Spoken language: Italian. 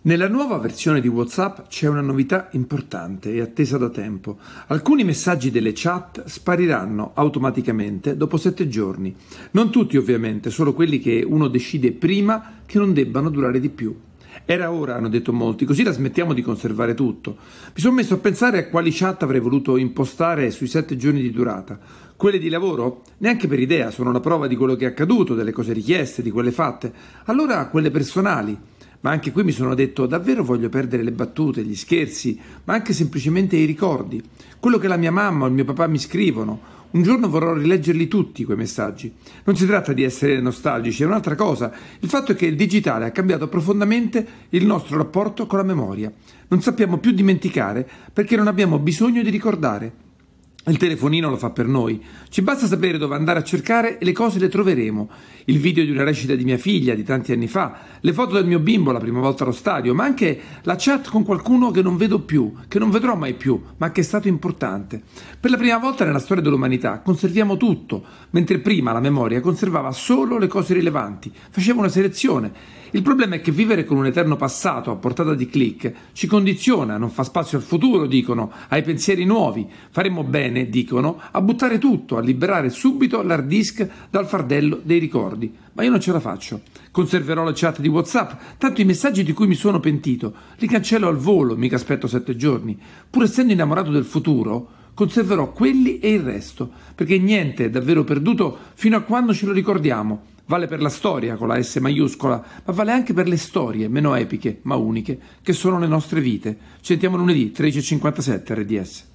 Nella nuova versione di WhatsApp c'è una novità importante e attesa da tempo. Alcuni messaggi delle chat spariranno automaticamente dopo 7 giorni. Non tutti ovviamente, solo quelli che uno decide prima che non debbano durare di più. Era ora, hanno detto molti, così la smettiamo di conservare tutto. Mi sono messo a pensare a quali chat avrei voluto impostare sui 7 giorni di durata. Quelle di lavoro? Neanche per idea, sono la prova di quello che è accaduto, delle cose richieste, di quelle fatte. Allora quelle personali. Ma anche qui mi sono detto, davvero voglio perdere le battute, gli scherzi, ma anche semplicemente i ricordi. Quello che la mia mamma o il mio papà mi scrivono. Un giorno vorrò rileggerli tutti quei messaggi. Non si tratta di essere nostalgici, è un'altra cosa. Il fatto è che il digitale ha cambiato profondamente il nostro rapporto con la memoria. Non sappiamo più dimenticare perché non abbiamo bisogno di ricordare. Il telefonino lo fa per noi. Ci basta sapere dove andare a cercare e le cose le troveremo. Il video di una recita di mia figlia di tanti anni fa, le foto del mio bimbo la prima volta allo stadio, ma anche la chat con qualcuno che non vedo più, che non vedrò mai più, ma che è stato importante. Per la prima volta nella storia dell'umanità conserviamo tutto, mentre prima la memoria conservava solo le cose rilevanti, faceva una selezione. Il problema è che vivere con un eterno passato a portata di click ci condiziona, non fa spazio al futuro, dicono, ai pensieri nuovi. Faremmo bene, dicono, a buttare tutto, a liberare subito l'hard disk dal fardello dei ricordi. Ma io non ce la faccio. Conserverò le chat di WhatsApp, tanto i messaggi di cui mi sono pentito li cancello al volo, mica aspetto 7 giorni. Pur essendo innamorato del futuro, conserverò quelli e il resto, perché niente è davvero perduto fino a quando ce lo ricordiamo. Vale per la storia con la S maiuscola, ma vale anche per le storie meno epiche ma uniche che sono le nostre vite. Ci sentiamo lunedì 13:57 RDS.